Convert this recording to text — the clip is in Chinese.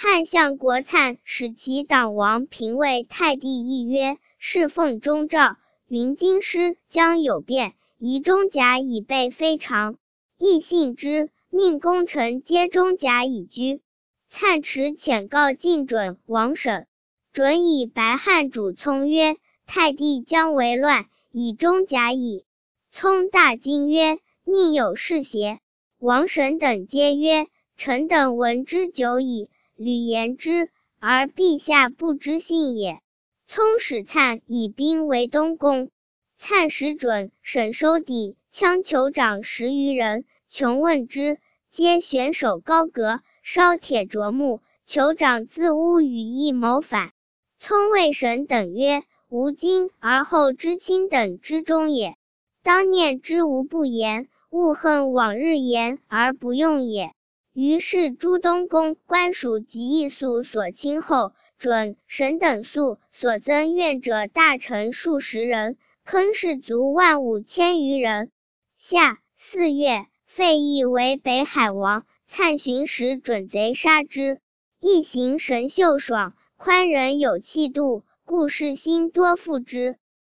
汉相国粲使其党王平为太帝议曰：侍奉中诏，云京师将有变，夷中甲以备非常，亦信之，命功臣皆中甲以居。粲持遣告进准王审，准以白汉主聪曰：太帝将为乱，以中甲矣。聪大惊曰：宁有是邪？王审等皆曰：臣等闻之久矣，屡言之，而陛下不知信也。聪使粲以兵围东宫，粲使准、审收抵、羌酋长10余人，穷问之，皆选手高阁，烧铁啄木，酋长自诬与议谋反。聪谓审等曰：吾今而后知卿等之忠也，当念之无不言，勿恨往日言而不用也。于是诸东宫官属及役宿所亲后，准、审等宿所增院者大臣数十人，坑士卒15000余人。夏4月，费祎为北海王，粲寻使准贼杀之。祎行神秀爽，宽仁有气度，故士心多附之。